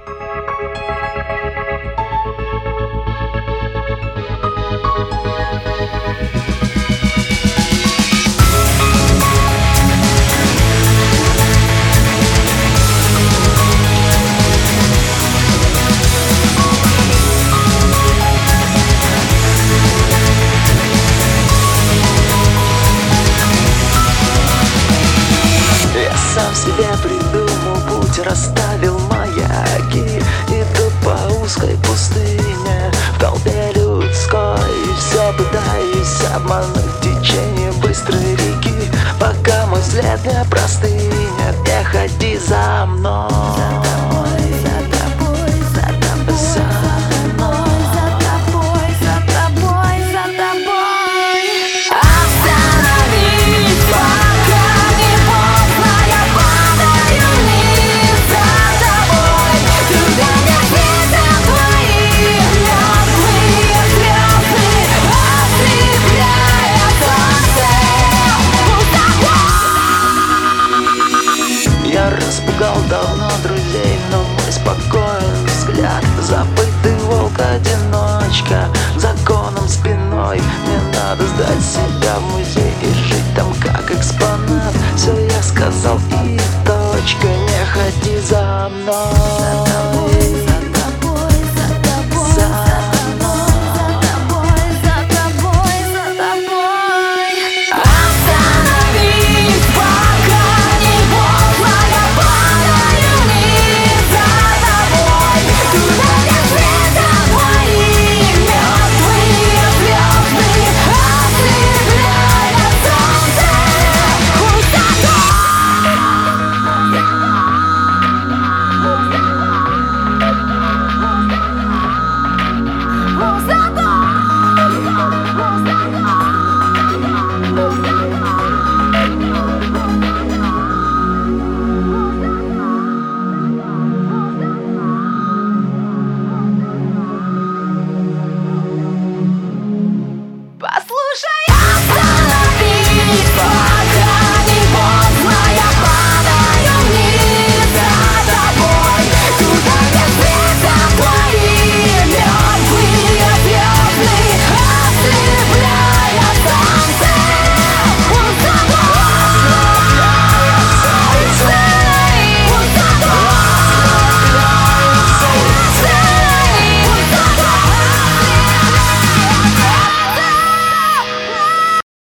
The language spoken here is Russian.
Сам себе придумал путь, расставил маяки. Иду по узкой пустыне в толпе людской. Все пытаюсь обмануть течение быстрой реки, пока мой взгляд не простынет. Не ходи за мной. Я распугал давно друзей, но мой спокоен взгляд. Забытый волк-одиночка, законом спиной. Мне надо сдать себя в музей и жить там как экспонат. Все я сказал и точка, не ходи за мной.